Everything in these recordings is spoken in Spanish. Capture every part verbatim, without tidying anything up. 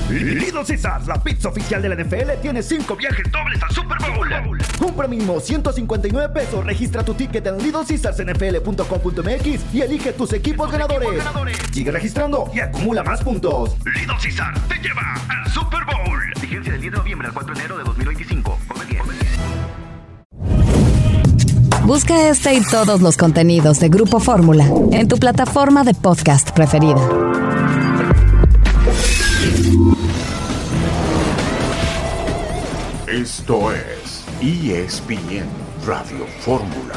Little Caesars, la pizza oficial de la N F L, tiene cinco viajes dobles al Super Bowl. Compra mínimo ciento cincuenta y nueve pesos, registra tu ticket en little caesars n f l punto com punto m x y elige tus equipos ganadores. equipos ganadores. Sigue registrando y acumula más puntos. Little Caesars te lleva al Super Bowl. Vigencia del diez de noviembre al cuatro de enero de dos mil veinticinco. Come bien. Busca este y todos los contenidos de Grupo Fórmula en tu plataforma de podcast preferida. Esto es E S P N Radio Fórmula.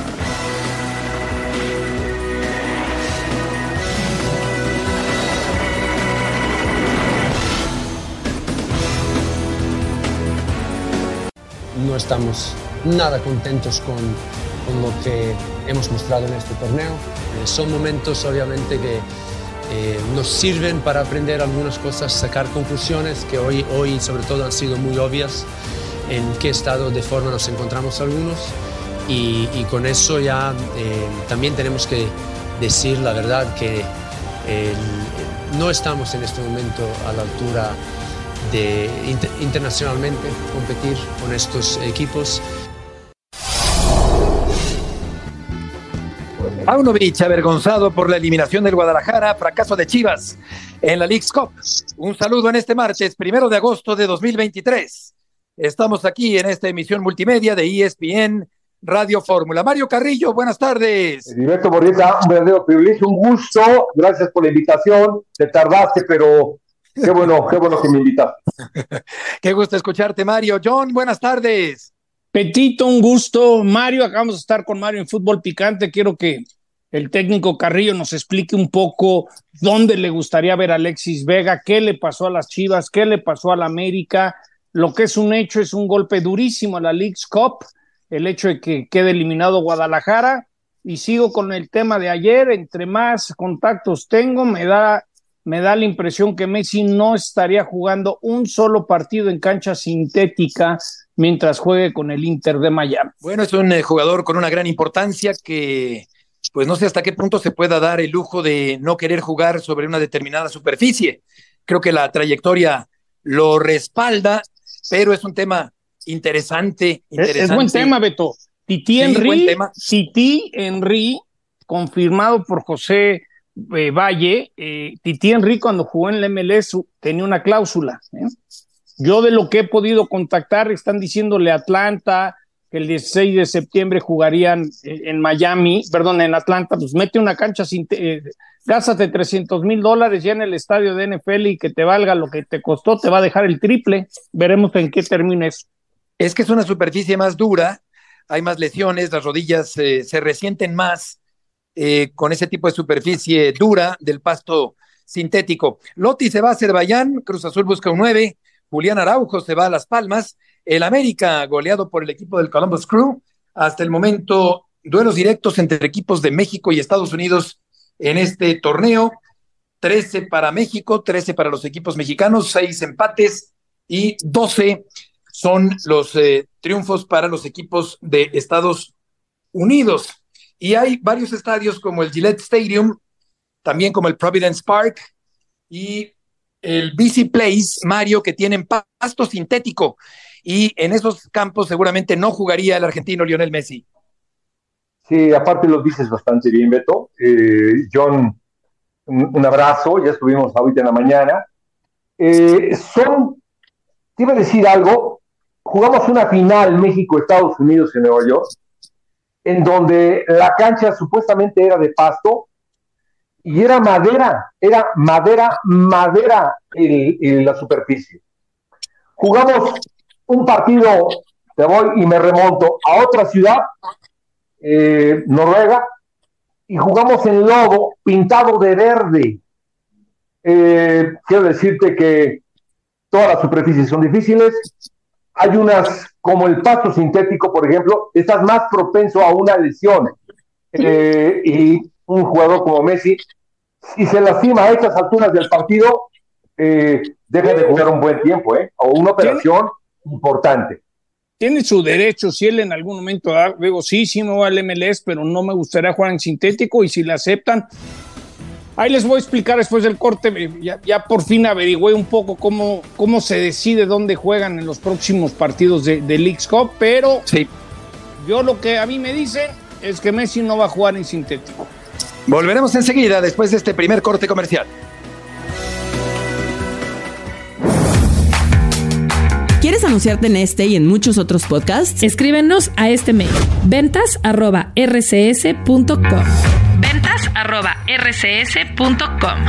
No estamos nada contentos con, con lo que hemos mostrado en este torneo. Eh, son momentos obviamente que eh, nos sirven para aprender algunas cosas, sacar conclusiones que hoy, hoy sobre todo han sido muy obvias en qué estado de forma nos encontramos algunos y, y con eso ya eh, también tenemos que decir la verdad que eh, no estamos en este momento a la altura de inter, internacionalmente competir con estos equipos. Paunovic avergonzado por la eliminación del Guadalajara, fracaso de Chivas en la Leagues Cup. Un saludo en este martes, primero de agosto de dos mil veintitrés. Estamos aquí en esta emisión multimedia de E S P N Radio Fórmula. Mario Carrillo, buenas tardes. Heriberto Murrieta, un verdadero privilegio, un gusto. Gracias por la invitación. Te tardaste, pero qué bueno, qué bueno que me invitaste. Qué gusto escucharte, Mario. John, buenas tardes. Petito, un gusto. Mario, acabamos de estar con Mario en Fútbol Picante. Quiero que el técnico Carrillo nos explique un poco dónde le gustaría ver a Alexis Vega, qué le pasó a las Chivas, qué le pasó a la América. Lo que es un hecho es un golpe durísimo a la Leagues Cup, el hecho de que quede eliminado Guadalajara, y sigo con el tema de ayer. Entre más contactos tengo, me da, me da la impresión que Messi no estaría jugando un solo partido en cancha sintética mientras juegue con el Inter de Miami. Bueno, es un eh, jugador con una gran importancia que, pues no sé hasta qué punto se pueda dar el lujo de no querer jugar sobre una determinada superficie. Creo que la trayectoria lo respalda, pero es un tema interesante. interesante. Es, es buen tema, Beto. Titi Henry, sí, Titi Henry, confirmado por José eh, Valle. Eh, Titi Henry, cuando jugó en la M L S, tenía una cláusula. ¿eh? Yo, de lo que he podido contactar, están diciéndole a Atlanta que el dieciséis de septiembre jugarían eh, en Miami, perdón, en Atlanta. Pues mete una cancha sin. Eh, gástate trescientos mil dólares ya en el estadio de N F L y que te valga lo que te costó, te va a dejar el triple. Veremos en qué termina eso. Es que es una superficie más dura, hay más lesiones, las rodillas eh, se resienten más eh, con ese tipo de superficie dura del pasto sintético. Lotti se va a Azerbaiyán, Cruz Azul busca un nueve, Julián Araujo se va a Las Palmas, el América goleado por el equipo del Columbus Crew. Hasta el momento, duelos directos entre equipos de México y Estados Unidos en este torneo, trece para México, trece para los equipos mexicanos, seis empates y doce son los eh, triunfos para los equipos de Estados Unidos. Y hay varios estadios como el Gillette Stadium, también como el Providence Park y el B C Place, Mario, que tienen pasto sintético, y en esos campos seguramente no jugaría el argentino Lionel Messi. Sí, aparte lo dices bastante bien, Beto. Eh, John, un, un abrazo, ya estuvimos ahorita en la mañana. Eh, son, te iba a decir algo, jugamos una final México-Estados Unidos en Nueva York, en donde la cancha supuestamente era de pasto, y era madera, era madera, madera el, el, la superficie. Jugamos un partido, te voy y me remonto a otra ciudad, Eh, Noruega, y jugamos en lodo pintado de verde. Eh, quiero decirte que todas las superficies son difíciles. Hay unas, como el pasto sintético, por ejemplo, estás más propenso a una lesión. Eh, y un jugador como Messi, si se lastima a estas alturas del partido, eh, deja de jugar un buen tiempo, ¿eh? O una operación importante. Tiene su derecho, si él en algún momento da, digo, sí, sí me voy al M L S, pero no me gustaría jugar en sintético, y si le aceptan, Ahí les voy a explicar después del corte. Ya, ya por fin averigüé un poco cómo, cómo se decide dónde juegan en los próximos partidos de, de Leagues Cup, pero sí. Yo lo que a mí me dicen es que Messi no va a jugar en sintético. Volveremos enseguida después de este primer corte comercial. ¿Quieres anunciarte en este y en muchos otros podcasts? Escríbenos a este mail: ventas arroba r c s punto com. ventas arroba r c s punto com.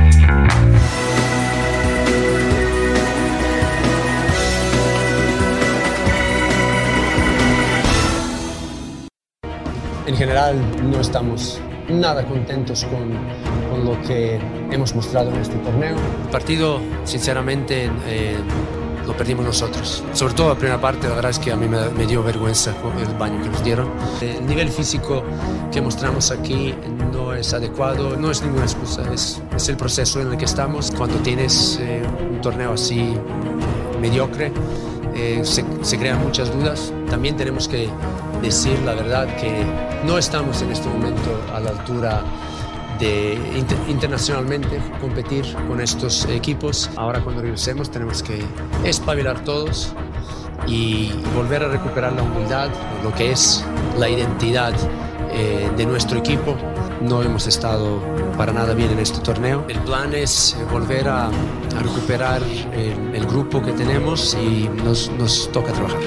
En general no estamos nada contentos con, con lo que hemos mostrado en este torneo. El partido, sinceramente, eh, lo perdimos nosotros. Sobre todo la primera parte, la verdad es que a mí me, me dio vergüenza el baño que nos dieron. El nivel físico que mostramos aquí no es adecuado, no es ninguna excusa, es, es el proceso en el que estamos. Cuando tienes eh, un torneo así eh, mediocre, eh, se, se crean muchas dudas. También tenemos que decir la verdad que no estamos en este momento a la altura de inter, internacionalmente competir con estos equipos. Ahora cuando regresemos tenemos que espabilar todos y volver a recuperar la humildad, lo que es la identidad eh, de nuestro equipo. No hemos estado para nada bien en este torneo. El plan es volver a, a recuperar el, el grupo que tenemos y nos, nos toca trabajar.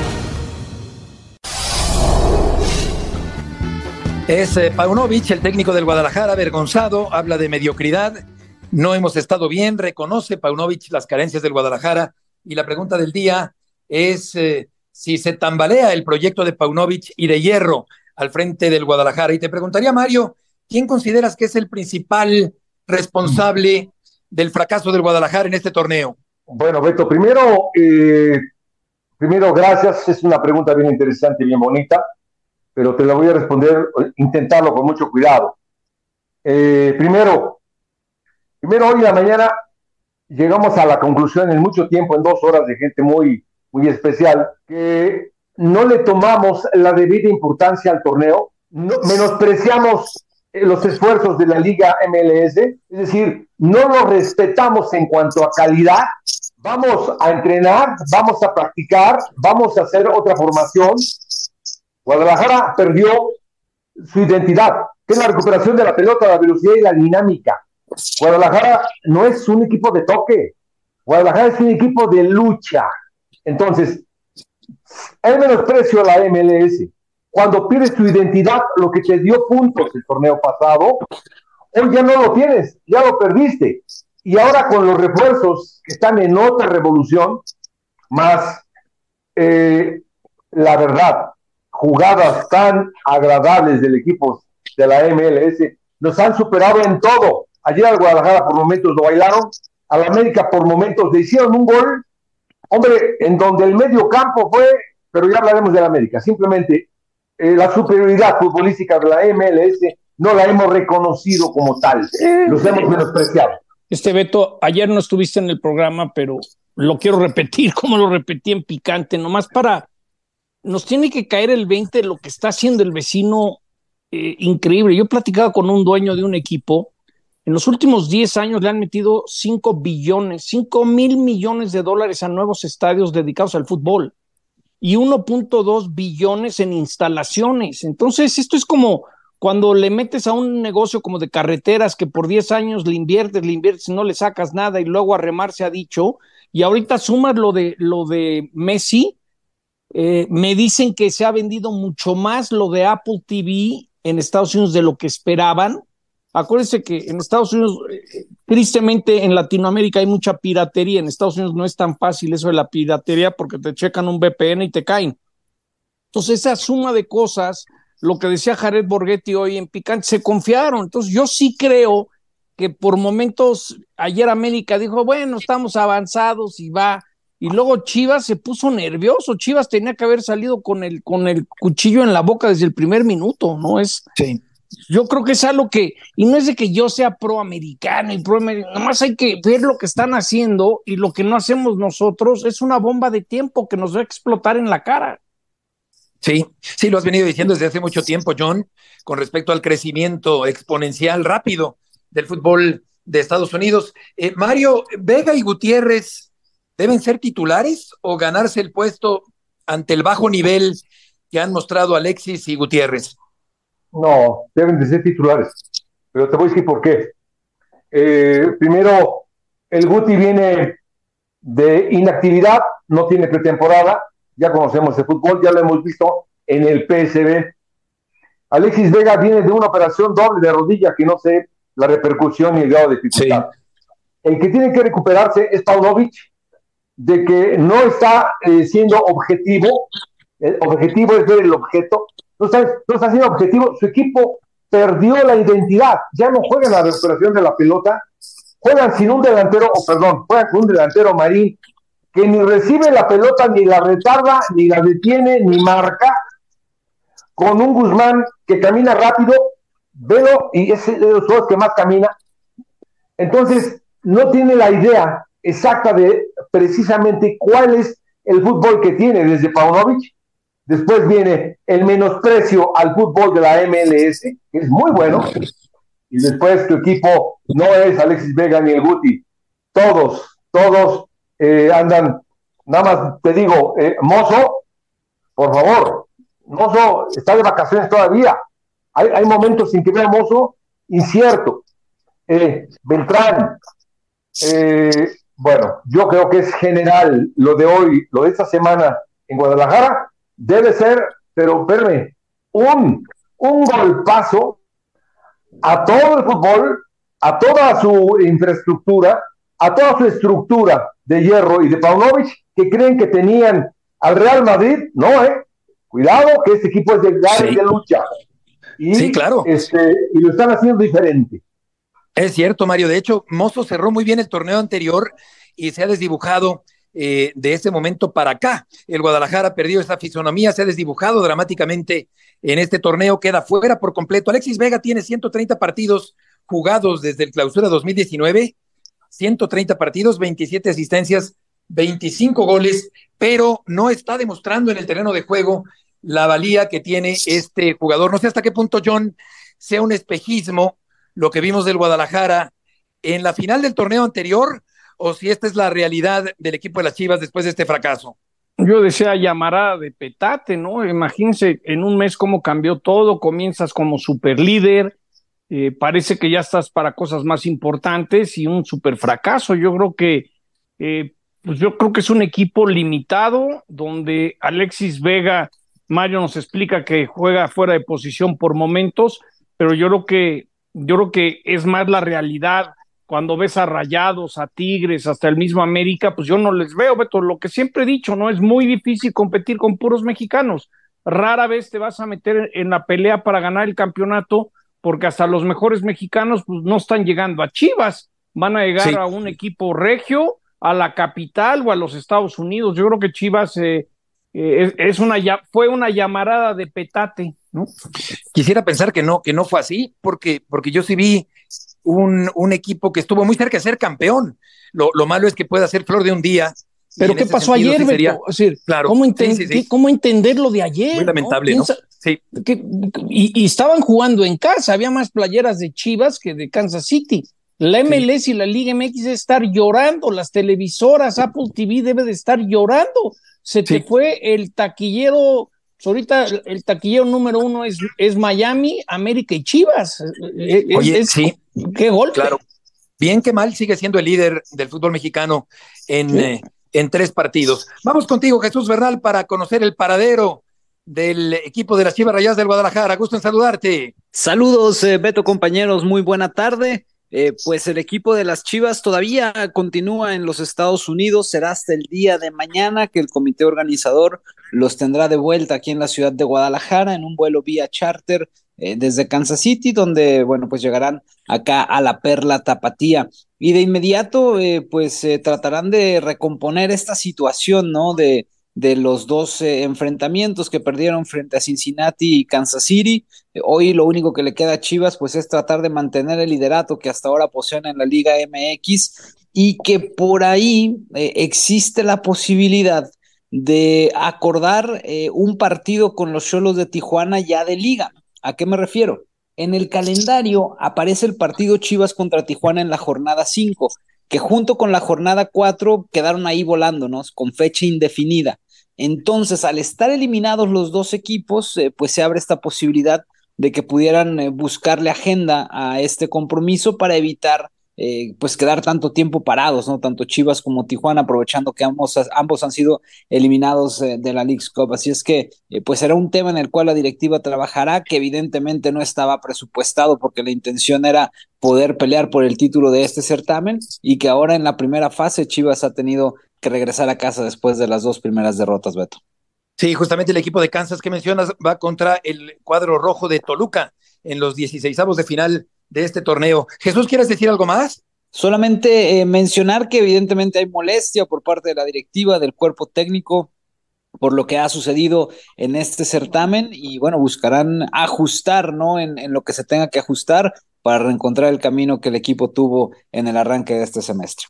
Es eh, Paunovic, el técnico del Guadalajara, avergonzado, habla de mediocridad. No hemos estado bien, reconoce Paunovic las carencias del Guadalajara. Y la pregunta del día es eh, si se tambalea el proyecto de Paunovic y de Hierro al frente del Guadalajara. Y te preguntaría, Mario, ¿quién consideras que es el principal responsable del fracaso del Guadalajara en este torneo? Bueno, Beto, primero, eh, primero gracias. Es una pregunta bien interesante y bien bonita, pero te la voy a responder, intentarlo con mucho cuidado. Eh, primero, primero, hoy en la mañana llegamos a la conclusión en mucho tiempo, en dos horas de gente muy, muy especial, que no le tomamos la debida importancia al torneo, no, menospreciamos los esfuerzos de la Liga M L S, es decir, no lo respetamos en cuanto a calidad. Vamos a entrenar, vamos a practicar, vamos a hacer otra formación. Guadalajara perdió su identidad, que es la recuperación de la pelota, la velocidad y la dinámica. Guadalajara no es un equipo de toque, Guadalajara es un equipo de lucha. Entonces, hay menosprecio a la M L S. Cuando pierdes tu identidad, lo que te dio puntos el torneo pasado, hoy ya no lo tienes, ya lo perdiste. Y ahora con los refuerzos que están en otra revolución, más eh, la verdad, jugadas tan agradables del equipo de la M L S, nos han superado en todo. Ayer al Guadalajara por momentos lo bailaron, a la América por momentos le hicieron un gol, hombre, en donde el medio campo fue, pero ya hablaremos de la América, simplemente eh, la superioridad futbolística de la M L S no la hemos reconocido como tal, los hemos menospreciado. Este Beto, ayer no estuviste en el programa, pero lo quiero repetir, como lo repetí en picante, nomás para... Nos tiene que caer el veinte de lo que está haciendo el vecino, eh, increíble. Yo he platicado con un dueño de un equipo, en los últimos diez años le han metido cinco billones, cinco mil millones de dólares a nuevos estadios dedicados al fútbol y uno punto dos billones en instalaciones. Entonces esto es como cuando le metes a un negocio como de carreteras que por diez años le inviertes, le inviertes y no le sacas nada y luego a remar se ha dicho, y ahorita sumas lo de, lo de Messi. Eh, me dicen que se ha vendido mucho más lo de Apple T V en Estados Unidos de lo que esperaban. Acuérdense que en Estados Unidos, eh, tristemente en Latinoamérica hay mucha piratería. En Estados Unidos no es tan fácil eso de la piratería porque te checan un V P N y te caen. Entonces esa suma de cosas, lo que decía Jared Borghetti hoy en Picante, se confiaron. Entonces yo sí creo que por momentos ayer América dijo, bueno, estamos avanzados y va... Y luego Chivas se puso nervioso. Chivas tenía que haber salido con el, con el cuchillo en la boca desde el primer minuto, ¿no? Es, sí. Yo creo que es algo que, y no es de que yo sea proamericano y proamericano, nomás hay que ver lo que están haciendo y lo que no hacemos nosotros es una bomba de tiempo que nos va a explotar en la cara. Sí, sí, lo has venido diciendo desde hace mucho tiempo, John, con respecto al crecimiento exponencial rápido del fútbol de Estados Unidos. Eh, Mario, ¿Vega y Gutiérrez deben ser titulares o ganarse el puesto ante el bajo nivel que han mostrado Alexis y Gutiérrez? No, deben de ser titulares, pero te voy a decir por qué. Eh, primero, el Guti viene de inactividad, no tiene pretemporada, ya conocemos el fútbol, ya lo hemos visto en el P S V. Alexis Vega viene de una operación doble de rodilla que no sé la repercusión y el grado de dificultad. Sí. El que tiene que recuperarse es Paunovic, de que no está eh, siendo objetivo. El objetivo es ver el objeto. No está, no está siendo objetivo. Su equipo perdió la identidad. Ya no juegan la recuperación de la pelota. Juegan sin un delantero, o perdón, juegan con un delantero Marín que ni recibe la pelota, ni la retarda, ni la detiene, ni marca. Con un Guzmán que camina rápido, velo, y es de los jugadores que más camina. Entonces, no tiene la idea exacta de precisamente cuál es el fútbol que tiene desde Paunovic. Después viene el menosprecio al fútbol de la M L S, que es muy bueno. Y después tu equipo no es Alexis Vega ni el Guti. Todos, todos eh, andan, nada más te digo, eh, Mozo, por favor, Mozo está de vacaciones todavía. Hay, hay momentos en que ve a Mozo incierto. Eh, Beltrán, eh, bueno, yo creo que es general lo de hoy, lo de esta semana en Guadalajara, debe ser, pero verme, un, un golpazo a todo el fútbol, a toda su infraestructura, a toda su estructura de hierro y de Paunovic, que creen que tenían al Real Madrid. No, eh, cuidado, que este equipo es de garra y sí. de lucha. Y, sí, claro. Este, y lo están haciendo diferente. Es cierto, Mario. De hecho, Mozo cerró muy bien el torneo anterior y se ha desdibujado eh, de ese momento para acá. El Guadalajara perdió esa fisonomía, se ha desdibujado dramáticamente en este torneo, queda fuera por completo. Alexis Vega tiene ciento treinta partidos jugados desde el Clausura dos mil diecinueve, ciento treinta partidos, veintisiete asistencias, veinticinco goles, pero no está demostrando en el terreno de juego la valía que tiene este jugador. No sé hasta qué punto, John, sea un espejismo lo que vimos del Guadalajara en la final del torneo anterior, o si esta es la realidad del equipo de las Chivas después de este fracaso. Yo decía llamarada de petate, ¿no? Imagínense en un mes cómo cambió todo, comienzas como superlíder, eh, parece que ya estás para cosas más importantes y un super fracaso. Yo creo que eh, pues yo creo que es un equipo limitado, donde Alexis Vega, Mario nos explica que juega fuera de posición por momentos, pero yo creo que yo creo que es más la realidad. Cuando ves a Rayados, a Tigres, hasta el mismo América, pues yo no les veo, Beto, lo que siempre he dicho, ¿no? Es muy difícil competir con puros mexicanos. Rara vez te vas a meter en la pelea para ganar el campeonato, porque hasta los mejores mexicanos pues no están llegando a Chivas, van a llegar sí. a un equipo regio, a la capital o a los Estados Unidos. Yo creo que Chivas eh, eh, es una, fue una llamarada de petate, ¿no? Quisiera pensar que no, que no fue así, porque, porque yo sí vi Un, un equipo que estuvo muy cerca de ser campeón. Lo, lo malo es que pueda ser flor de un día. Pero ¿qué pasó sentido, ayer, sí sería, Beto? Es decir, claro, ¿cómo, enten- sí, sí, sí. ¿cómo entender lo de ayer? Muy lamentable, ¿no? Piensa, Sí. Que, y, y estaban jugando en casa, había más playeras de Chivas que de Kansas City. La M L S sí. y la Liga M X debe estar llorando, las televisoras, Apple T V debe de estar llorando. Se te sí. fue el taquillero. Ahorita el taquillero número uno es, es Miami, América y Chivas. Oye, es, sí. Qué golpe. Claro. Bien que mal sigue siendo el líder del fútbol mexicano en, sí. eh, en tres partidos. Vamos contigo, Jesús Bernal, para conocer el paradero del equipo de las Chivas Rayadas del Guadalajara. Gusto en saludarte. Saludos, eh, Beto, compañeros, muy buena tarde. Eh, pues el equipo de las Chivas todavía continúa en los Estados Unidos, será hasta el día de mañana que el comité organizador los tendrá de vuelta aquí en la ciudad de Guadalajara en un vuelo vía charter eh, desde Kansas City, donde, bueno, pues llegarán acá a la Perla Tapatía y de inmediato eh, pues eh, tratarán de recomponer esta situación, ¿no? De de los dos eh, enfrentamientos que perdieron frente a Cincinnati y Kansas City. Eh, hoy lo único que le queda a Chivas pues es tratar de mantener el liderato que hasta ahora poseen en la Liga M X y que por ahí eh, existe la posibilidad de acordar eh, un partido con los Xolos de Tijuana ya de Liga. ¿A qué me refiero? En el calendario aparece el partido Chivas contra Tijuana en la jornada cinco, que junto con la jornada cuatro quedaron ahí volándonos con fecha indefinida. Entonces, al estar eliminados los dos equipos, eh, pues se abre esta posibilidad de que pudieran eh, buscarle agenda a este compromiso para evitar eh, pues quedar tanto tiempo parados, ¿no? Tanto Chivas como Tijuana, aprovechando que ambos, ambos han sido eliminados eh, de la Leagues Cup. Así es que eh, pues será un tema en el cual la directiva trabajará, que evidentemente no estaba presupuestado porque la intención era poder pelear por el título de este certamen, y que ahora en la primera fase Chivas ha tenido que regresar a casa después de las dos primeras derrotas, Beto. Sí, justamente el equipo de Kansas que mencionas va contra el cuadro rojo de Toluca en los dieciseisavos de final de este torneo. Jesús, ¿quieres decir algo más? Solamente eh, mencionar que evidentemente hay molestia por parte de la directiva, del cuerpo técnico, por lo que ha sucedido en este certamen, y bueno, buscarán ajustar, ¿no? En, en lo que se tenga que ajustar para reencontrar el camino que el equipo tuvo en el arranque de este semestre.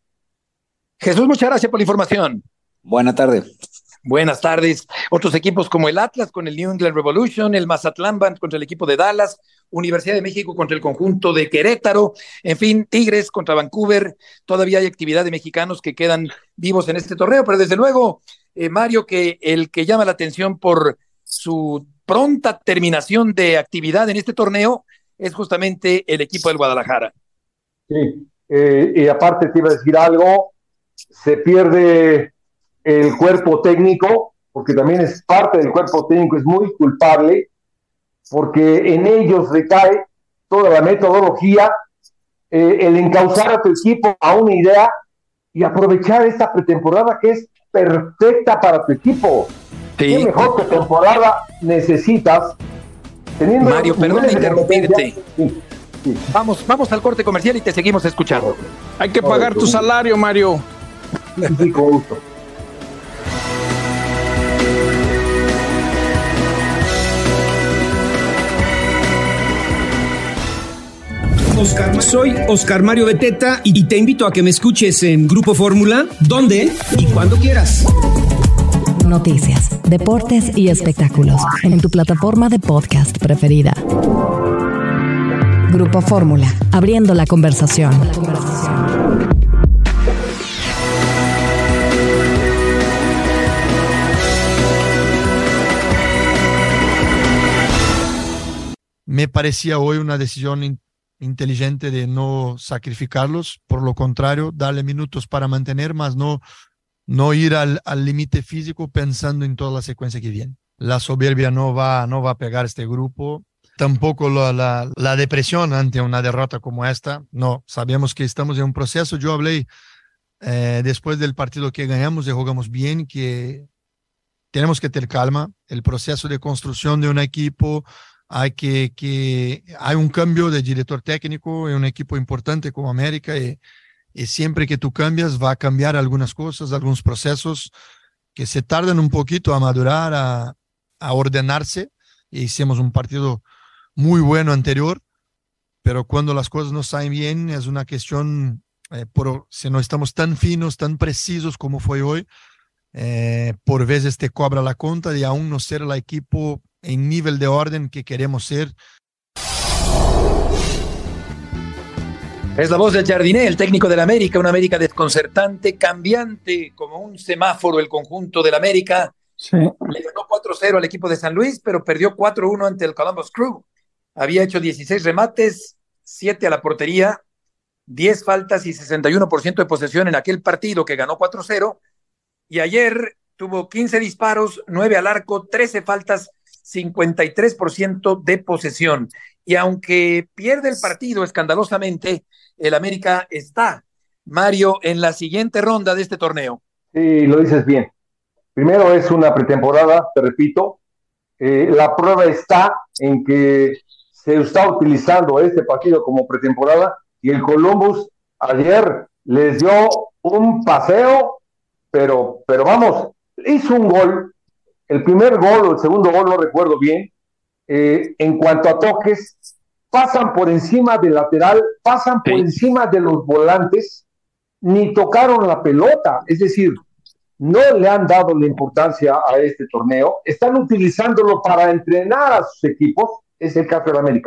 Jesús, muchas gracias por la información. Buena tarde. Buenas tardes. Otros equipos como el Atlas con el New England Revolution, el Mazatlán contra el equipo de Dallas, Universidad de México contra el conjunto de Querétaro, en fin, Tigres contra Vancouver. Todavía hay actividad de mexicanos que quedan vivos en este torneo, pero desde luego, eh, Mario, que el que llama la atención por su pronta terminación de actividad en este torneo es justamente el equipo del Guadalajara. Sí, eh, y aparte te iba a decir algo, se pierde el cuerpo técnico, porque también es parte del cuerpo técnico, es muy culpable, porque en ellos recae toda la metodología, eh, el encauzar a tu equipo a una idea y aprovechar esta pretemporada que es perfecta para tu equipo. Sí. ¿Qué mejor pretemporada necesitas? Teniendo Mario, perdón de interrumpirte. Sí, sí. Vamos, vamos al corte comercial y te seguimos escuchando. Hay que pagar tu salario, Mario. Sí, con gusto. Oscar, soy Oscar Mario Beteta y te invito a que me escuches en Grupo Fórmula, donde y cuando quieras. Noticias, deportes y espectáculos en tu plataforma de podcast preferida. Grupo Fórmula, abriendo la conversación. Me parecía hoy una decisión in- inteligente de no sacrificarlos, por lo contrario, darle minutos para mantener, más no, no ir al límite físico pensando en toda la secuencia que viene. La soberbia no va, no va a pegar este grupo, tampoco la, la, la depresión ante una derrota como esta. No, sabemos que estamos en un proceso. Yo hablé eh, después del partido que ganamos y jugamos bien, que tenemos que tener calma. El proceso de construcción de un equipo, hay que, que hay un cambio de director técnico en un equipo importante como América, y, y siempre que tú cambias va a cambiar algunas cosas, algunos procesos que se tardan un poquito a madurar, a, a ordenarse. Y hicimos un partido muy bueno anterior, pero cuando las cosas no salen bien es una cuestión, eh, por, si no estamos tan finos, tan precisos como fue hoy, eh, por veces te cobra la cuenta y aún no ser el equipo en nivel de orden que queremos ser. Es la voz del Jardiné, el técnico del América, una América desconcertante, cambiante, como un semáforo el conjunto del América. Sí. Le ganó cuatro cero al equipo de San Luis, pero perdió cuatro uno ante el Columbus Crew. Había hecho dieciséis remates, siete a la portería, diez faltas y sesenta y uno por ciento de posesión en aquel partido que ganó cuatro cero. Y ayer tuvo quince disparos, nueve al arco, trece faltas, cincuenta y tres por ciento de posesión. Y aunque pierde el partido escandalosamente, el América está, Mario, en la siguiente ronda de este torneo. Sí, lo dices bien. Primero es una pretemporada, te repito. Eh, la prueba está en que se está utilizando este partido como pretemporada y el Columbus ayer les dio un paseo, pero, pero vamos, hizo un gol. El primer gol o el segundo gol, no recuerdo bien, eh, en cuanto a toques, pasan por encima del lateral, pasan por sí. encima de los volantes, ni tocaron la pelota, es decir, no le han dado la importancia a este torneo, están utilizándolo para entrenar a sus equipos, es el caso de América.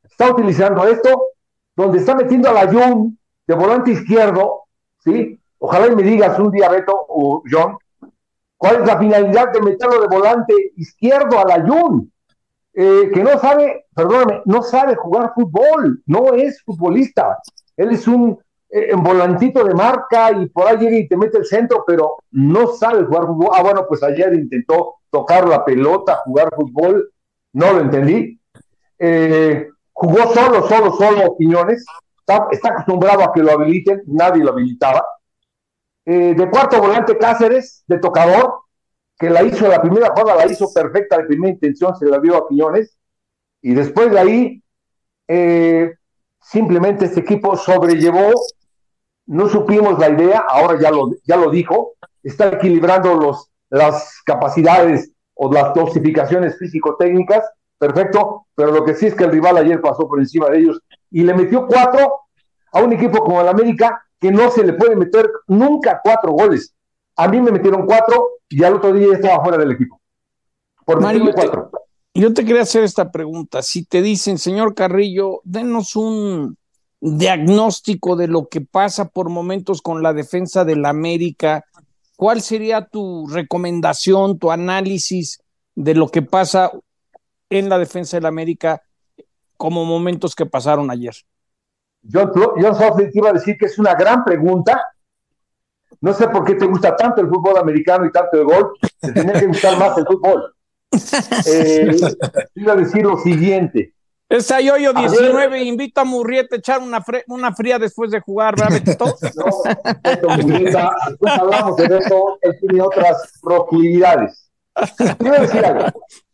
está utilizando esto, donde está metiendo a la Jun de volante izquierdo, ¿sí? Ojalá y me digas un día, Beto o John, ¿cuál es la finalidad de meterlo de volante izquierdo a la Jun? Eh, que no sabe, perdóname, no sabe jugar fútbol, no es futbolista. Él es un, eh, un volantito de marca y por ahí llega y te mete el centro, pero no sabe jugar fútbol. Ah, bueno, pues ayer intentó tocar la pelota, jugar fútbol, no lo entendí. Eh, jugó solo, solo, solo Quiñones. Está, está acostumbrado a que lo habiliten, nadie lo habilitaba. Eh, de cuarto volante Cáceres, de tocador, que la hizo, la primera jugada la hizo perfecta, de primera intención se la dio a Quiñones, y después de ahí, eh, simplemente este equipo sobrellevó, no supimos la idea, ahora ya lo, ya lo dijo, está equilibrando los, las capacidades o las dosificaciones físico-técnicas, perfecto, pero lo que sí es que el rival ayer pasó por encima de ellos y le metió cuatro a un equipo como el América, que no se le puede meter nunca cuatro goles. A mí me metieron cuatro y al otro día ya estaba fuera del equipo. Por Mario, cuatro. Te, yo te quería hacer esta pregunta. Si te dicen, señor Carrillo, denos un diagnóstico de lo que pasa por momentos con la defensa del América, ¿cuál sería tu recomendación, tu análisis de lo que pasa en la defensa del América como momentos que pasaron ayer? Yo, yo solo te iba a decir que es una gran pregunta. No sé por qué te gusta tanto el fútbol americano y tanto el golf. Te tenía que gustar más el fútbol. Eh, iba a decir lo siguiente. Esa Yoyo diecinueve invito a Murrieta a echar una, fre- una fría después de jugar, ¿verdad, Beto? No, Beto Murrieta, después hablamos de eso, él tiene otras proclividades. Te iba a decir algo.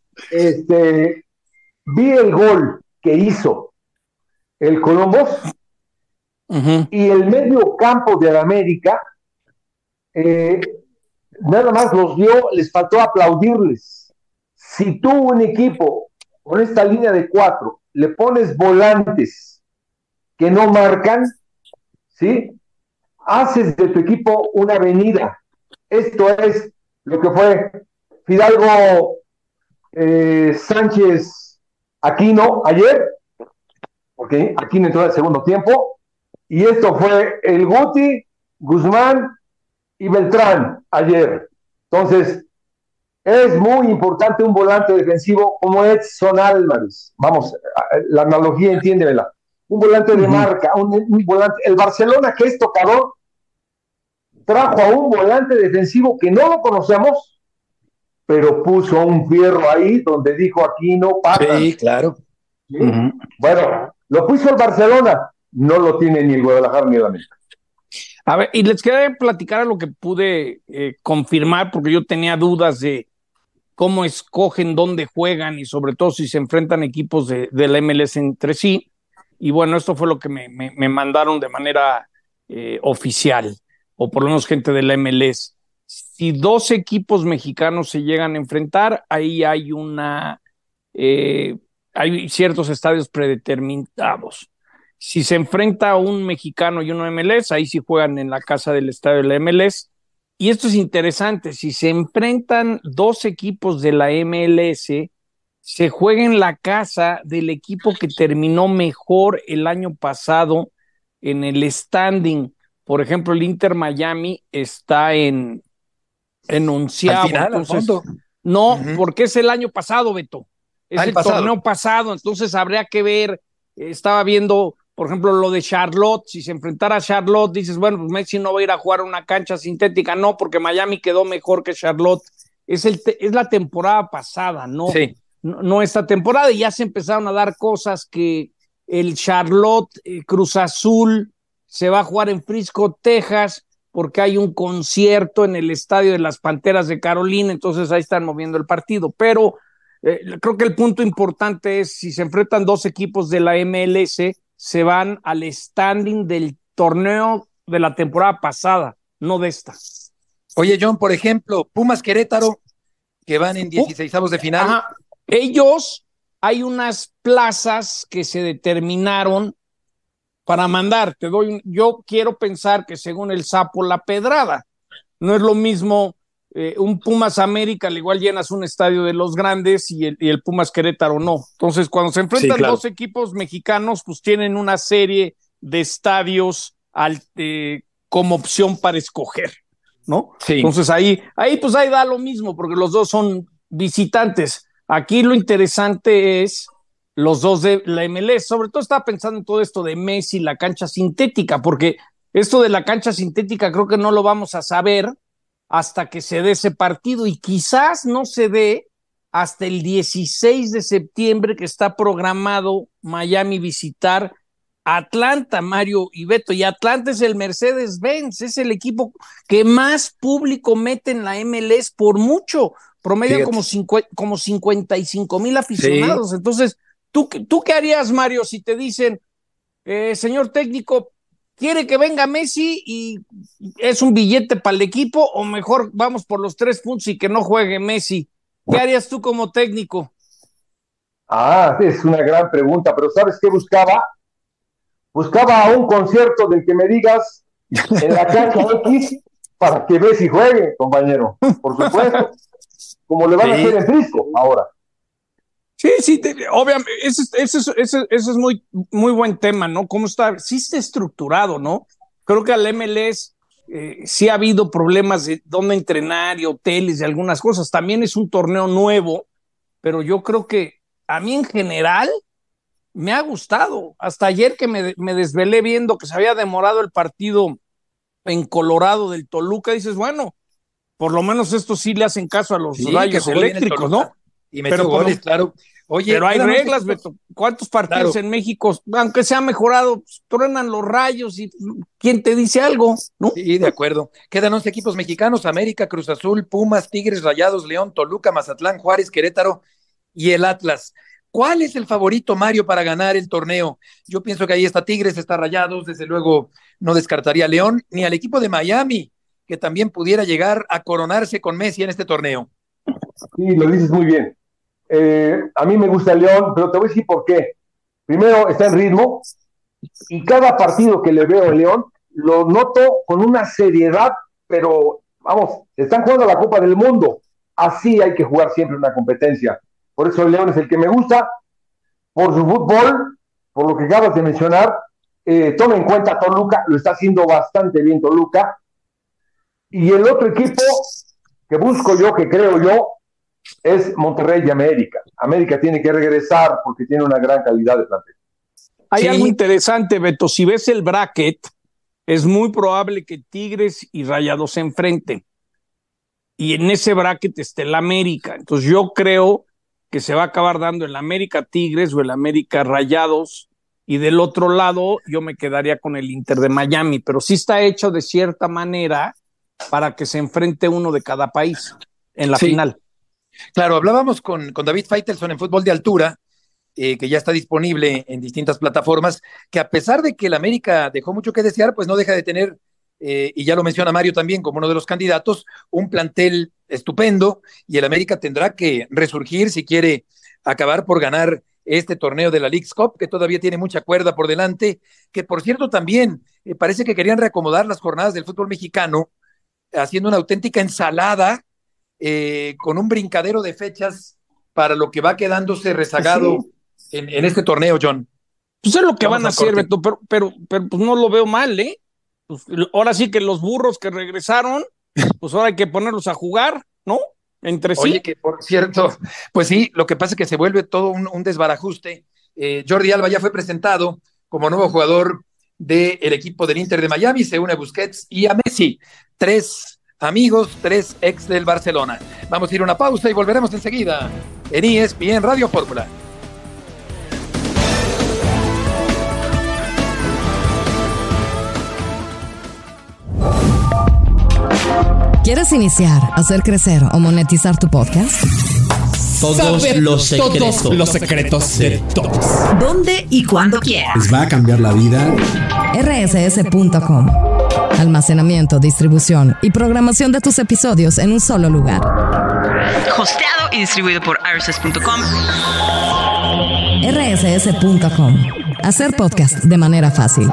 Este, vi el gol que hizo el Columbus uh-huh. y el medio campo de la América, eh, nada más los vio, les faltó aplaudirles. Si tú un equipo con esta línea de cuatro le pones volantes que no marcan, ¿sí? Haces de tu equipo una avenida. Esto es lo que fue Fidalgo eh, Sánchez Aquino ayer, porque Aquino entró al segundo tiempo, y esto fue el Guti, Guzmán y Beltrán ayer. Entonces, es muy importante un volante defensivo como Edson Álvarez. Vamos, la analogía, entiéndemela. Un volante de uh-huh. marca, un, un volante. El Barcelona, que es tocador, trajo a un volante defensivo que no lo conocemos, pero puso un fierro ahí donde dijo aquí no pasa. Sí, claro. ¿Sí? Uh-huh. Bueno, lo puso el Barcelona, no lo tiene ni el Guadalajara ni el América. A ver, y les quería platicar lo que pude eh, confirmar, porque yo tenía dudas de cómo escogen dónde juegan y sobre todo si se enfrentan equipos de, de la M L S entre sí. Y bueno, esto fue lo que me, me, me mandaron de manera eh, oficial, o por lo menos gente de la M L S. Si dos equipos mexicanos se llegan a enfrentar, ahí hay una eh, hay ciertos estadios predeterminados. Si se enfrenta a un mexicano y uno M L S, ahí sí juegan en la casa del estadio de la M L S. Y esto es interesante, si se enfrentan dos equipos de la M L S, se juega en la casa del equipo que terminó mejor el año pasado en el standing. Por ejemplo, el Inter Miami está en, en onceavo. Al final, entonces, al fondo. No, uh-huh. porque es el año pasado, Beto. Es ah, el, el pasado. torneo pasado, entonces habría que ver. Estaba viendo, por ejemplo, lo de Charlotte. Si se enfrentara a Charlotte, dices, bueno, pues Messi no va a ir a jugar una cancha sintética. No, porque Miami quedó mejor que Charlotte. Es, el te- es la temporada pasada, ¿no? Sí. No, no esta temporada. Y ya se empezaron a dar cosas que el Charlotte eh, Cruz Azul se va a jugar en Frisco, Texas, porque hay un concierto en el estadio de las Panteras de Carolina. Entonces ahí están moviendo el partido. Pero eh, creo que el punto importante es, si se enfrentan dos equipos de la M L S, se van al standing del torneo de la temporada pasada, no de esta. Oye, John, por ejemplo, Pumas Querétaro, que van en dieciseisavos de final. Ajá. Ellos, hay unas plazas que se determinaron para mandar. Te doy un, yo quiero pensar que según el Sapo La Pedrada, no es lo mismo eh, un Pumas América, al igual llenas un estadio de los grandes y el, y el Pumas Querétaro no. Entonces, cuando se enfrentan sí, claro. dos equipos mexicanos, pues tienen una serie de estadios al, eh, como opción para escoger, ¿no? Sí. Entonces ahí, ahí pues ahí da lo mismo, porque los dos son visitantes. Aquí lo interesante es los dos de la M L S, sobre todo estaba pensando en todo esto de Messi, la cancha sintética, porque esto de la cancha sintética creo que no lo vamos a saber hasta que se dé ese partido, y quizás no se dé hasta el dieciséis de septiembre, que está programado Miami visitar Atlanta, Mario y Beto, y Atlanta es el Mercedes-Benz, es el equipo que más público mete en la M L S por mucho, promedia como, cincu- como cincuenta y cinco mil aficionados. Sí. Entonces, ¿tú, ¿tú qué harías, Mario, si te dicen, eh, señor técnico, quiere que venga Messi y es un billete para el equipo, o mejor vamos por los tres puntos y que no juegue Messi? ¿Qué harías tú como técnico? Ah, es una gran pregunta, pero ¿sabes qué buscaba? Buscaba un concierto del que me digas en la cancha X para que Messi juegue, compañero, por supuesto, como le van sí. a hacer en Frisco ahora. Sí, sí, obviamente, ese, ese, ese, ese es muy, muy buen tema, ¿no? ¿Cómo está? Sí está estructurado, ¿no? Creo que al M L S eh, sí ha habido problemas de dónde entrenar y hoteles y algunas cosas. También es un torneo nuevo, pero yo creo que a mí en general me ha gustado. Hasta ayer que me, me desvelé viendo que se había demorado el partido en Colorado del Toluca, dices, bueno, por lo menos esto sí le hacen caso a los sí, rayos eléctricos, ¿no? Y metió goles, por, claro. Oye, pero hay reglas, Beto. ¿Cuántos partidos claro. en México, aunque se ha mejorado, pues, truenan los rayos y quién te dice algo, ¿no? Sí, de acuerdo. Quedan once equipos mexicanos: América, Cruz Azul, Pumas, Tigres, Rayados, León, Toluca, Mazatlán, Juárez, Querétaro y el Atlas. ¿Cuál es el favorito, Mario, para ganar el torneo? Yo pienso que ahí está Tigres, está Rayados, desde luego no descartaría a León, ni al equipo de Miami, que también pudiera llegar a coronarse con Messi en este torneo. Sí, lo dices muy bien. Eh, a mí me gusta el León, pero te voy a decir por qué. Primero, está en ritmo, y cada partido que le veo a León, lo noto con una seriedad, pero, vamos, están jugando la Copa del Mundo. Así hay que jugar siempre una competencia. Por eso el León es el que me gusta, por su fútbol, por lo que acabas de mencionar. Eh, toma en cuenta Toluca, lo está haciendo bastante bien Toluca. Y el otro equipo que busco yo, que creo yo, es Monterrey y América. América tiene que regresar porque tiene una gran calidad de plantel. Hay sí. algo interesante, Beto. Si ves el bracket, es muy probable que Tigres y Rayados se enfrenten. Y en ese bracket está el América. Entonces yo creo que se va a acabar dando el América Tigres o el América Rayados, y del otro lado yo me quedaría con el Inter de Miami, pero sí está hecho de cierta manera para que se enfrente uno de cada país en la sí. final. Claro, hablábamos con, con David Faitelson en Fútbol de Altura, eh, que ya está disponible en distintas plataformas, que a pesar de que el América dejó mucho que desear, pues no deja de tener, eh, y ya lo menciona Mario también como uno de los candidatos, un plantel estupendo, y el América tendrá que resurgir si quiere acabar por ganar este torneo de la Leagues Cup, que todavía tiene mucha cuerda por delante, que por cierto también eh, parece que querían reacomodar las jornadas del fútbol mexicano, haciendo una auténtica ensalada, eh, con un brincadero de fechas para lo que va quedándose rezagado sí. en, en este torneo, John. Pues es lo que Vamos van a hacer, Beto, pero, pero, pero pues no lo veo mal, ¿eh? Pues, ahora sí que los burros que regresaron, pues ahora hay que ponerlos a jugar, ¿no? Entre sí. Oye, que por cierto, pues sí, lo que pasa es que se vuelve todo un, un desbarajuste. Eh, Jordi Alba ya fue presentado como nuevo jugador del equipo del Inter de Miami, se une a Busquets y a Messi, tres amigos, tres ex del Barcelona. Vamos a ir a una pausa y volveremos enseguida en E S P N Radio Fórmula. ¿Quieres iniciar, hacer crecer o monetizar tu podcast? Todos Saber los secretos. Todos los secretos de todos. ¿Dónde y cuándo quieras? Les va a cambiar la vida. R S S punto com. Almacenamiento, distribución y programación de tus episodios en un solo lugar. Hosteado y distribuido por R S S punto com. R S S punto com. Hacer podcast de manera fácil.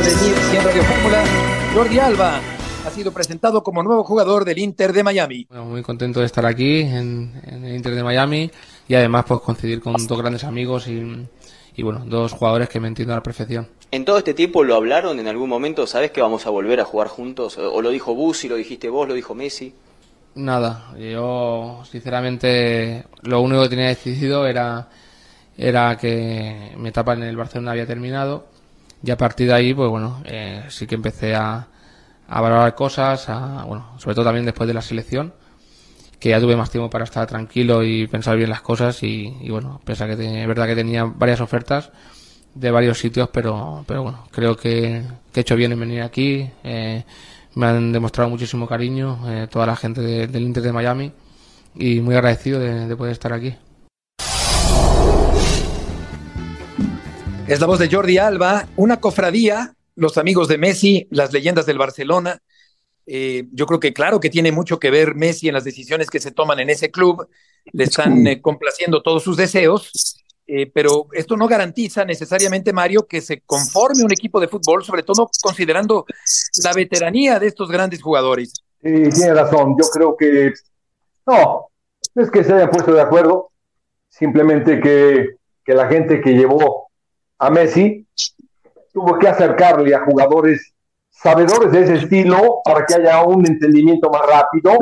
venir en Radio Fórmula. Jordi Alba ha sido presentado como nuevo jugador del Inter de Miami. Bueno, muy contento de estar aquí en, en el Inter de Miami y además pues coincidir con dos grandes amigos y, y bueno, dos jugadores que me entienden a la perfección. En todo este tiempo lo hablaron en algún momento, ¿sabes que vamos a volver a jugar juntos? ¿O lo dijo Bussi, lo dijiste vos, lo dijo Messi? Nada, yo sinceramente lo único que tenía decidido era, era que mi etapa en el Barcelona había terminado y a partir de ahí pues bueno, eh, sí que empecé a, a valorar cosas, a, bueno, sobre todo también después de la selección, que ya tuve más tiempo para estar tranquilo y pensar bien las cosas y, y bueno, pese a que te, es verdad que tenía varias ofertas de varios sitios, pero, pero bueno, creo que, que he hecho bien en venir aquí. eh, Me han demostrado muchísimo cariño eh, toda la gente de, del Inter de Miami y muy agradecido de, de poder estar aquí. Es la voz de Jordi Alba, una cofradía, los amigos de Messi, las leyendas del Barcelona. Eh, yo creo que claro que tiene mucho que ver Messi en las decisiones que se toman en ese club. Le están eh, complaciendo todos sus deseos. Eh, pero esto no garantiza necesariamente, Mario, que se conforme un equipo de fútbol, sobre todo considerando la veteranía de estos grandes jugadores. Sí, tiene razón. Yo creo que no, no es que se hayan puesto de acuerdo, simplemente que, que la gente que llevó a Messi tuvo que acercarle a jugadores sabedores de ese estilo para que haya un entendimiento más rápido.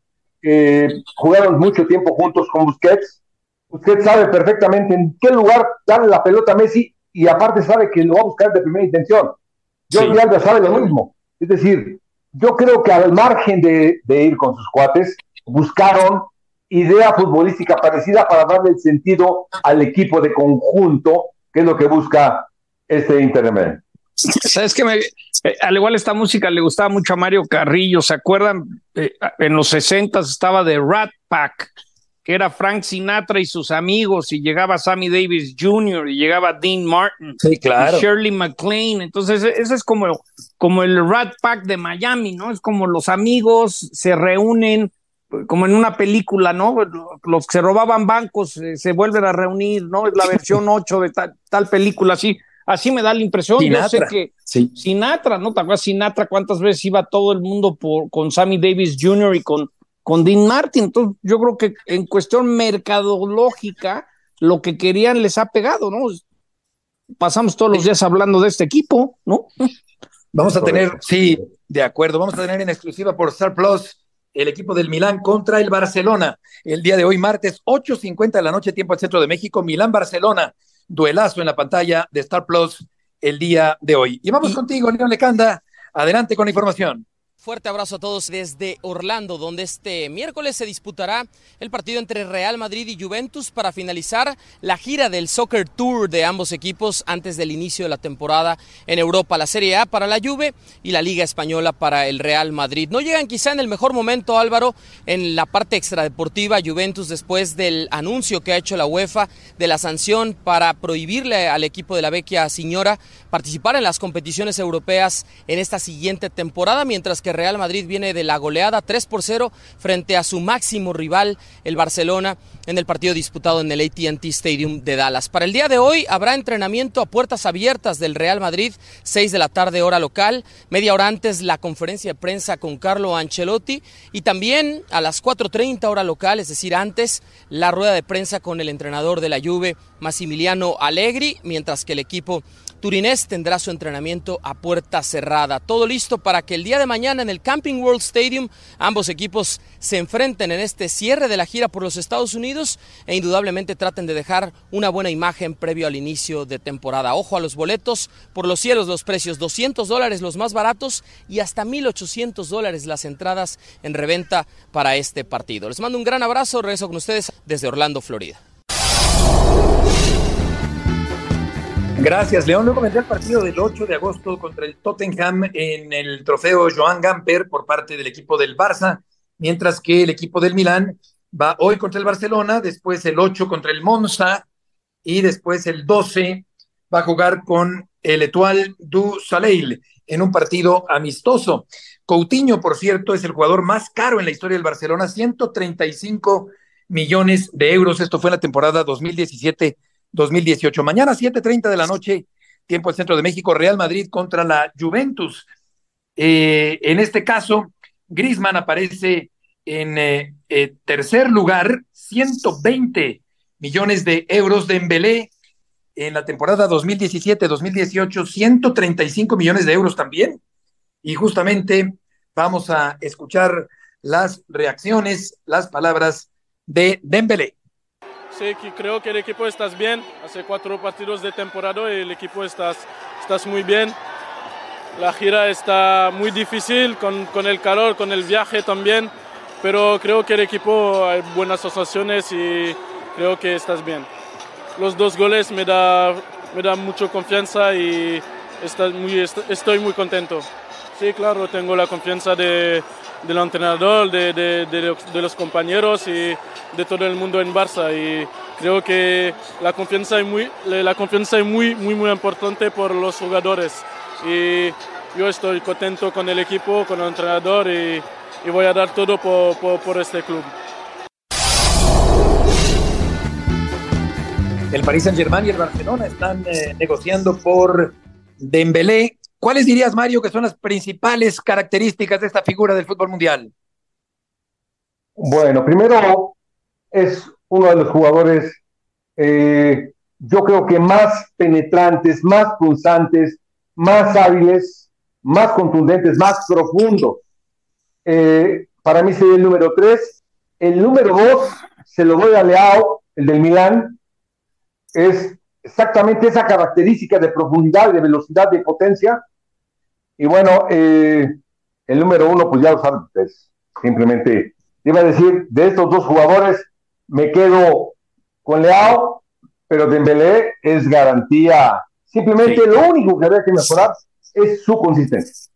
Eh, jugaron mucho tiempo juntos con Busquets. Usted sabe perfectamente en qué lugar darle la pelota a Messi y aparte sabe que lo va a buscar de primera intención. Jordi sí. Alba sabe lo mismo. Es decir, yo creo que al margen de, de ir con sus cuates, buscaron idea futbolística parecida para darle el sentido al equipo de conjunto, que es lo que busca este Inter de Miami. ¿Sabes qué? Me, eh, al igual esta música le gustaba mucho a Mario Carrillo. ¿Se acuerdan? Eh, en los sesentas estaba The Rat Pack, que era Frank Sinatra y sus amigos, y llegaba Sammy Davis junior, y llegaba Dean Martin, sí, claro. y Shirley MacLaine. Entonces, ese es como, como el Rat Pack de Miami, ¿no? Es como los amigos se reúnen, como en una película, ¿no? Los que se robaban bancos eh, se vuelven a reunir, ¿no? Es la versión ocho de tal, tal película, así. Así me da la impresión. Sinatra. Yo sé que sí. Sinatra, ¿no? ¿Te acuerdas Sinatra cuántas veces iba todo el mundo por, con Sammy Davis junior y con con Dean Martin? Entonces yo creo que en cuestión mercadológica lo que querían les ha pegado, ¿no? Pasamos todos los días hablando de este equipo, ¿no? Vamos a tener, sí, de acuerdo, vamos a tener en exclusiva por Star Plus el equipo del Milán contra el Barcelona el día de hoy, martes, ocho cincuenta de la noche, tiempo al centro de México. Milán-Barcelona, duelazo en la pantalla de Star Plus el día de hoy. Y vamos y... contigo, León Lecanda, adelante con la información. Fuerte abrazo a todos desde Orlando, donde este miércoles se disputará el partido entre Real Madrid y Juventus para finalizar la gira del Soccer Tour de ambos equipos antes del inicio de la temporada en Europa. La Serie A para la Juve y la Liga Española para el Real Madrid. No llegan quizá en el mejor momento, Álvaro, en la parte extradeportiva. Juventus, después del anuncio que ha hecho la UEFA de la sanción para prohibirle al equipo de la Vecchia Signora participar en las competiciones europeas en esta siguiente temporada, mientras que Real Madrid viene de la goleada tres por cero frente a su máximo rival, el Barcelona, en el partido disputado en el A T and T Stadium de Dallas. Para el día de hoy habrá entrenamiento a puertas abiertas del Real Madrid, seis de la tarde hora local, media hora antes la conferencia de prensa con Carlo Ancelotti y también a las cuatro treinta hora local, es decir, antes la rueda de prensa con el entrenador de la Juve, Massimiliano Allegri, mientras que el equipo turinés tendrá su entrenamiento a puerta cerrada. Todo listo para que el día de mañana en el Camping World Stadium ambos equipos se enfrenten en este cierre de la gira por los Estados Unidos e indudablemente traten de dejar una buena imagen previo al inicio de temporada. Ojo a los boletos, por los cielos los precios, doscientos dólares los más baratos y hasta mil ochocientos dólares las entradas en reventa para este partido. Les mando un gran abrazo, regreso con ustedes desde Orlando, Florida. Gracias, León. Luego vendrá el partido del ocho de agosto contra el Tottenham en el trofeo Joan Gamper por parte del equipo del Barça, mientras que el equipo del Milán va hoy contra el Barcelona, después el ocho contra el Monza y después el doce va a jugar con el Étoile du Soleil en un partido amistoso. Coutinho, por cierto, es el jugador más caro en la historia del Barcelona, ciento treinta y cinco millones de euros. Esto fue en la temporada dos mil diecisiete dos mil dieciocho. Mañana siete treinta de la noche tiempo del Centro de México, Real Madrid contra la Juventus. Eh, en este caso, Griezmann aparece en eh, eh, tercer lugar, ciento veinte millones de euros. Dembélé en la temporada dos mil diecisiete dos mil dieciocho, ciento treinta y cinco millones de euros también. Y justamente vamos a escuchar las reacciones, las palabras de Dembélé. Sí, creo que el equipo está bien. Hace cuatro partidos de temporada y el equipo está, está muy bien. La gira está muy difícil con, con el calor, con el viaje también, pero creo que el equipo hay buenas asociaciones y creo que estás bien. Los dos goles me da, me da mucha confianza y está muy, estoy muy contento. Sí, claro, tengo la confianza de, del entrenador, de, de, de, los, de los compañeros y de todo el mundo en Barça. Y creo que la confianza es muy, la confianza es muy, muy, muy importante por los jugadores. Y yo estoy contento con el equipo, con el entrenador y, y voy a dar todo por, por, por este club. El Paris Saint-Germain y el Barcelona están eh, negociando por Dembélé. ¿Cuáles dirías, Mario, que son las principales características de esta figura del fútbol mundial? Bueno, primero es uno de los jugadores, eh, yo creo que más penetrantes, más punzantes, más hábiles, más contundentes, más profundos. Eh, para mí sería el número tres. El número dos se lo doy a Leao, el del Milán. Es exactamente esa característica de profundidad, de velocidad, de potencia. Y bueno, eh, el número uno, pues ya lo saben ustedes. Simplemente, iba a decir, de estos dos jugadores, me quedo con Leao, pero Dembélé es garantía. Simplemente sí. Lo único que habría que mejorar es su consistencia.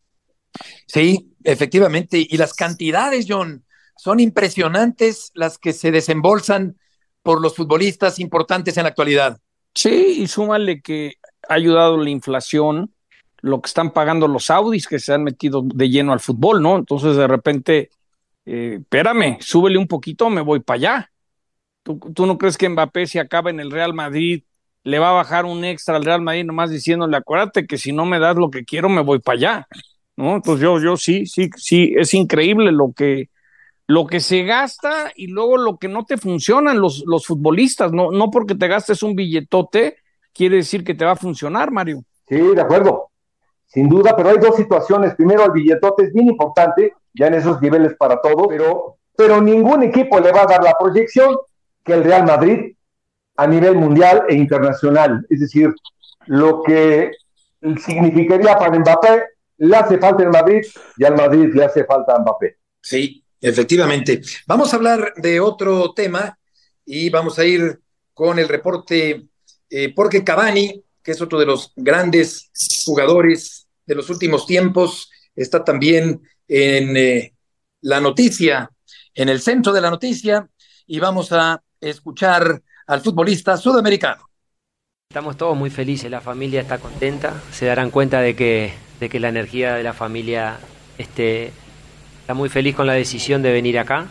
Sí, efectivamente. Y las cantidades, John, son impresionantes las que se desembolsan por los futbolistas importantes en la actualidad. Sí, y súmale que ha ayudado la inflación, lo que están pagando los saudis que se han metido de lleno al fútbol, ¿no? Entonces de repente, eh, espérame, súbele un poquito, me voy para allá. ¿Tú, ¿Tú no crees que Mbappé, si acaba en el Real Madrid, le va a bajar un extra al Real Madrid nomás diciéndole, acuérdate que si no me das lo que quiero, me voy para allá, ¿no? Entonces yo, yo sí, sí, sí, es increíble lo que, lo que se gasta y luego lo que no te funcionan los, los futbolistas, no, no porque te gastes un billetote, quiere decir que te va a funcionar, Mario. Sí, de acuerdo, sin duda, pero hay dos situaciones. Primero, el billetote es bien importante, ya en esos niveles para todos, pero, pero ningún equipo le va a dar la proyección que el Real Madrid a nivel mundial e internacional. Es decir, lo que significaría para Mbappé, le hace falta en Madrid y al Madrid le hace falta a Mbappé. Sí, efectivamente. Vamos a hablar de otro tema y vamos a ir con el reporte eh, porque Cavani, que es otro de los grandes jugadores de los últimos tiempos, está también en eh, la noticia, en el centro de la noticia, y vamos a escuchar al futbolista sudamericano. Estamos todos muy felices, la familia está contenta, se darán cuenta de que, de que la energía de la familia este, está muy feliz con la decisión de venir acá.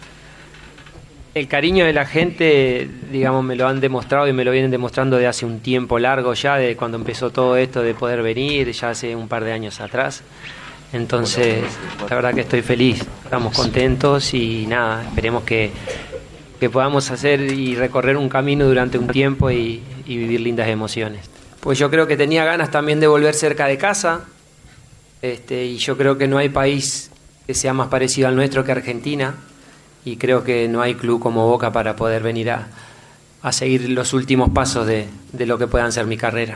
El cariño de la gente, digamos, me lo han demostrado y me lo vienen demostrando de hace un tiempo largo ya, de cuando empezó todo esto de poder venir, ya hace un par de años atrás. Entonces, la verdad que estoy feliz, estamos contentos y nada, esperemos que, que podamos hacer y recorrer un camino durante un tiempo y, y vivir lindas emociones. Pues yo creo que tenía ganas también de volver cerca de casa, este, y yo creo que no hay país que sea más parecido al nuestro que Argentina. Y creo que no hay club como Boca para poder venir a, a seguir los últimos pasos de, de lo que puedan ser mi carrera.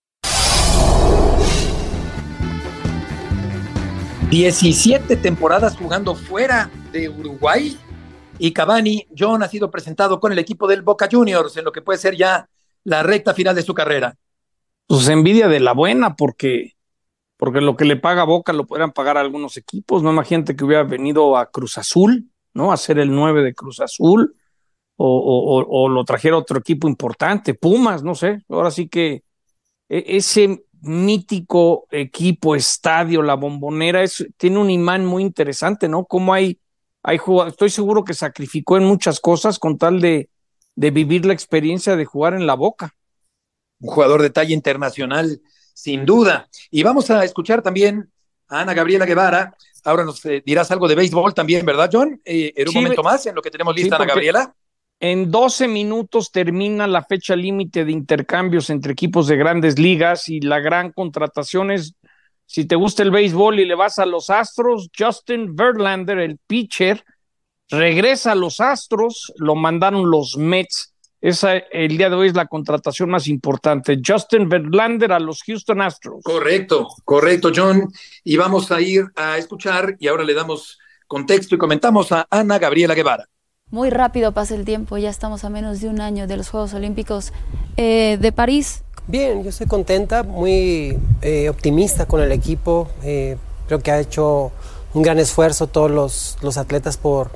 diecisiete temporadas jugando fuera de Uruguay y Cavani, John, ha sido presentado con el equipo del Boca Juniors en lo que puede ser ya la recta final de su carrera. Pues envidia de la buena, porque, porque lo que le paga Boca lo podrían pagar a algunos equipos. No, imagínate que hubiera venido a Cruz Azul, ¿no? A ser el nueve de Cruz Azul, o, o, o, o lo trajera otro equipo importante, Pumas, no sé. Ahora sí que ese mítico equipo, estadio, la Bombonera, es, tiene un imán muy interesante, ¿no? Como hay, hay jugadores, estoy seguro que sacrificó en muchas cosas con tal de, de vivir la experiencia de jugar en la Boca. Un jugador de talla internacional, sin duda. Y vamos a escuchar también a Ana Gabriela Guevara. Ahora nos eh, dirás algo de béisbol también, ¿verdad, John? Eh, ¿Era un Sí, momento más en lo que tenemos lista, sí, Ana Gabriela? En doce minutos termina la fecha límite de intercambios entre equipos de grandes ligas y la gran contratación es, si te gusta el béisbol y le vas a los Astros, Justin Verlander, el pitcher, regresa a los Astros, lo mandaron los Mets. Esa el día de hoy es la contratación más importante. Justin Verlander a los Houston Astros. Correcto, correcto, John. Y vamos a ir a escuchar, y ahora le damos contexto y comentamos a Ana Gabriela Guevara. Muy rápido pasa el tiempo, ya estamos a menos de un año de los Juegos Olímpicos eh, de París. Bien, yo estoy contenta, muy eh, optimista con el equipo. Eh, creo que ha hecho un gran esfuerzo todos los, los atletas por,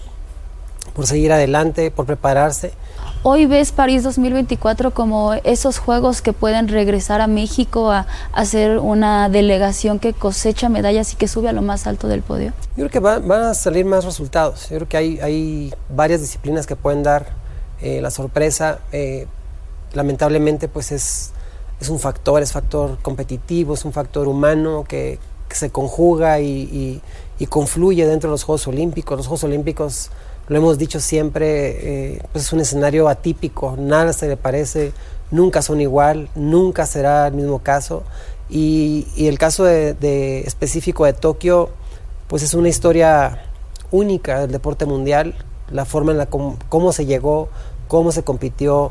por seguir adelante, por prepararse. ¿Hoy ves París dos mil veinticuatro como esos Juegos que pueden regresar a México a, a hacer una delegación que cosecha medallas y que sube a lo más alto del podio? Yo creo que va, van a salir más resultados. Yo creo que hay, hay varias disciplinas que pueden dar eh, la sorpresa. Eh, lamentablemente pues es, es un factor, es factor competitivo, es un factor humano que, que se conjuga y, y, y confluye dentro de los Juegos Olímpicos. Los Juegos Olímpicos, lo hemos dicho siempre, eh, pues es un escenario atípico, nada se le parece, nunca son igual, nunca será el mismo caso. Y, y el caso de, de específico de Tokio, pues es una historia única del deporte mundial, la forma en la com, cómo se llegó, cómo se compitió,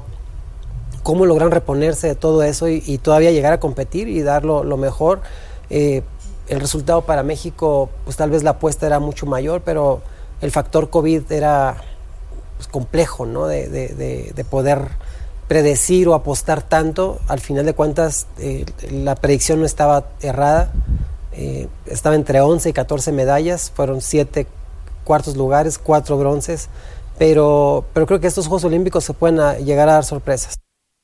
cómo lograron reponerse de todo eso y, y todavía llegar a competir y dar lo, lo mejor. Eh, el resultado para México, pues tal vez la apuesta era mucho mayor, pero el factor COVID era pues, complejo, ¿no? De, de, de, de poder predecir o apostar tanto. Al final de cuentas, eh, la predicción no estaba errada. Eh, estaba entre once y catorce medallas. Fueron siete cuartos lugares, cuatro bronces. Pero, pero creo que estos Juegos Olímpicos se pueden a, llegar a dar sorpresas.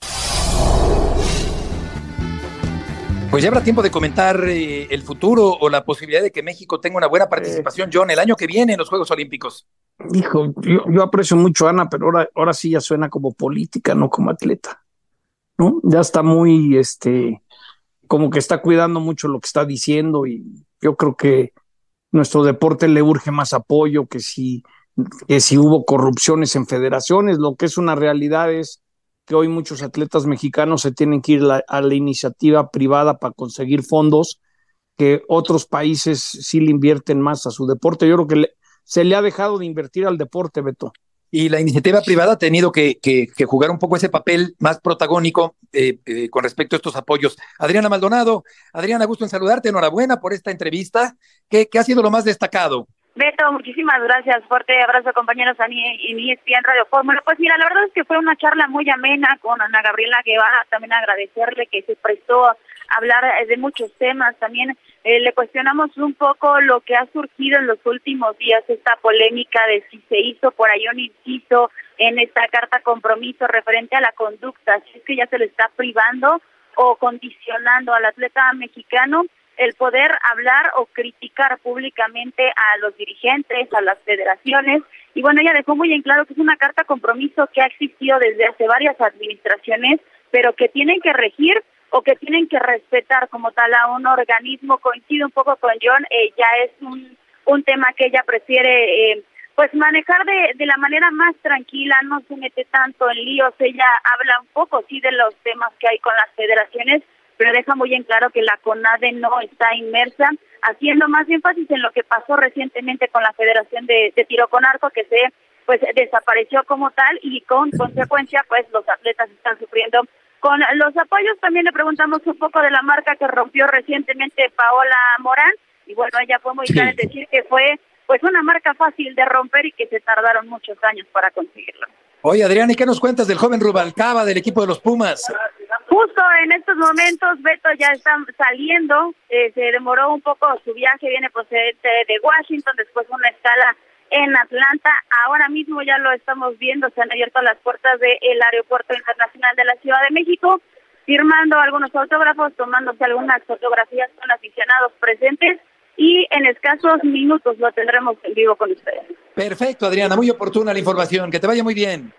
Pues ya habrá tiempo de comentar eh, el futuro o la posibilidad de que México tenga una buena participación, John, el año que viene en los Juegos Olímpicos. Hijo, yo, yo aprecio mucho a Ana, pero ahora, ahora sí ya suena como política, no como atleta, ¿no? Ya está muy, este, como que está cuidando mucho lo que está diciendo y yo creo que nuestro deporte le urge más apoyo, que si, que si hubo corrupciones en federaciones, lo que es una realidad es que hoy muchos atletas mexicanos se tienen que ir la, a la iniciativa privada para conseguir fondos, que otros países sí le invierten más a su deporte. Yo creo que le, se le ha dejado de invertir al deporte, Beto. Y la iniciativa privada ha tenido que, que, que jugar un poco ese papel más protagónico eh, eh, con respecto a estos apoyos. Adriana Maldonado, Adriana, gusto en saludarte, enhorabuena por esta entrevista. ¿Qué, qué ha sido lo más destacado? Beto, muchísimas gracias, fuerte abrazo compañeros en E S P N Radio Fórmula. Pues mira, la verdad es que fue una charla muy amena con Ana Gabriela Guevara, también agradecerle que se prestó a hablar de muchos temas, también eh, le cuestionamos un poco lo que ha surgido en los últimos días, esta polémica de si se hizo por ahí un inciso en esta carta compromiso referente a la conducta, si es que ya se le está privando o condicionando al atleta mexicano el poder hablar o criticar públicamente a los dirigentes, a las federaciones, y bueno, ella dejó muy en claro que es una carta compromiso que ha existido desde hace varias administraciones, pero que tienen que regir o que tienen que respetar como tal a un organismo. Coincido un poco con John, eh, ya es un, un tema que ella prefiere eh, pues manejar de, de la manera más tranquila, no se mete tanto en líos, ella habla un poco sí de los temas que hay con las federaciones, pero deja muy en claro que la CONADE no está inmersa, haciendo más énfasis en lo que pasó recientemente con la Federación de, de Tiro con Arco, que se pues desapareció como tal y con consecuencia pues los atletas están sufriendo con los apoyos. También le preguntamos un poco de la marca que rompió recientemente Paola Morán, y bueno, ella fue muy clara en decir que fue pues una marca fácil de romper y que se tardaron muchos años para conseguirlo. Oye, Adriana, ¿y qué nos cuentas del joven Rubalcaba del equipo de los Pumas? Justo en estos momentos, Beto, ya están saliendo, eh, se demoró un poco su viaje, viene procedente de Washington, después una escala en Atlanta, ahora mismo ya lo estamos viendo, se han abierto las puertas del Aeropuerto Internacional de la Ciudad de México, firmando algunos autógrafos, tomándose algunas fotografías con aficionados presentes, y en escasos minutos lo tendremos en vivo con ustedes. Perfecto, Adriana, muy oportuna la información, que te vaya muy bien.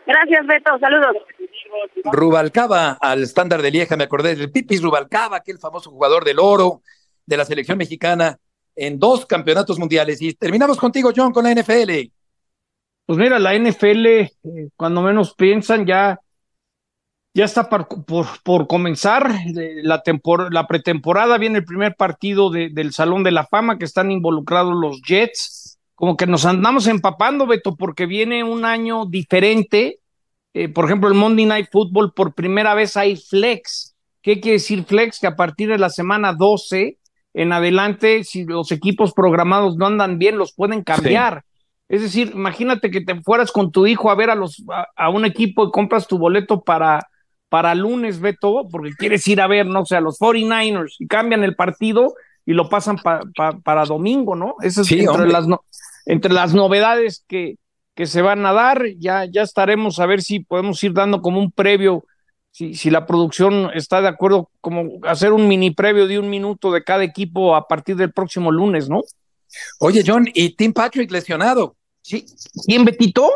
Gracias, Beto. Saludos. Rubalcaba al Estándar de Lieja, me acordé del Pipis Rubalcaba, aquel famoso jugador del oro de la selección mexicana en dos campeonatos mundiales. Y terminamos contigo, John, con la N F L. Pues mira, la N F L, eh, cuando menos piensan, ya, ya está por, por, por comenzar la, tempor- la pretemporada. Viene el primer partido de, del Salón de la Fama, que están involucrados los Jets. Como que nos andamos empapando, Beto, porque viene un año diferente. Eh, por ejemplo, el Monday Night Football, por primera vez hay flex. ¿Qué quiere decir flex? Que a partir de la semana doce en adelante, si los equipos programados no andan bien, los pueden cambiar. Sí. Es decir, imagínate que te fueras con tu hijo a ver a, los, a, a un equipo y compras tu boleto para, para lunes, Beto, porque quieres ir a ver, no sé, a los cuarenta y nueve ers y cambian el partido y lo pasan pa, pa, para domingo, ¿no? Eso es sí, entre, las no, entre las novedades que que se van a dar. Ya, ya estaremos a ver si podemos ir dando como un previo, si, si la producción está de acuerdo, como hacer un mini previo de un minuto de cada equipo a partir del próximo lunes, ¿no? Oye, John, ¿y Tim Patrick lesionado? Sí. ¿Quién, Betito?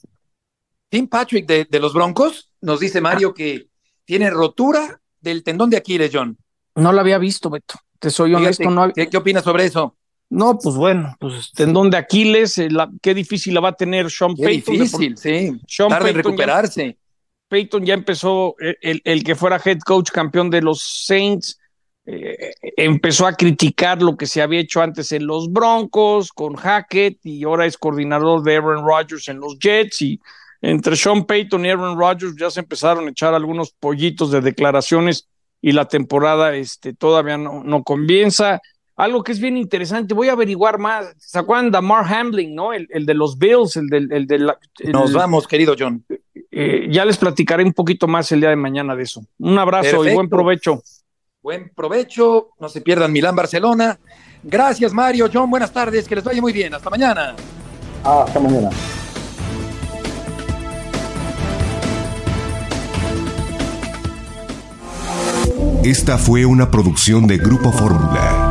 Tim Patrick de, de los Broncos, nos dice Mario ah. que tiene rotura del tendón de Aquiles, John. No lo había visto, Beto, te soy honesto. Fíjate, no había... ¿qué, ¿Qué opinas sobre eso? No, pues bueno, pues tendón de Aquiles, eh, la, qué difícil la va a tener Sean qué Payton. Difícil, por, sí. Sean Tarde Payton en recuperarse. Ya, Payton ya empezó, el, el, el que fuera head coach campeón de los Saints, eh, empezó a criticar lo que se había hecho antes en los Broncos, con Hackett, y ahora es coordinador de Aaron Rodgers en los Jets, y entre Sean Payton y Aaron Rodgers ya se empezaron a echar algunos pollitos de declaraciones, y la temporada este, todavía no, no comienza. Algo que es bien interesante, voy a averiguar más. ¿Se acuerdan de Damar Hamlin, no? El, el de los Bills, el del... El de la, el, Nos vamos, querido John. Eh, ya les platicaré un poquito más el día de mañana de eso. Un abrazo. Perfecto. Y buen provecho. Buen provecho, no se pierdan Milán-Barcelona. Gracias, Mario, John, buenas tardes, que les vaya muy bien. Hasta mañana. Ah, hasta mañana. Esta fue una producción de Grupo Fórmula.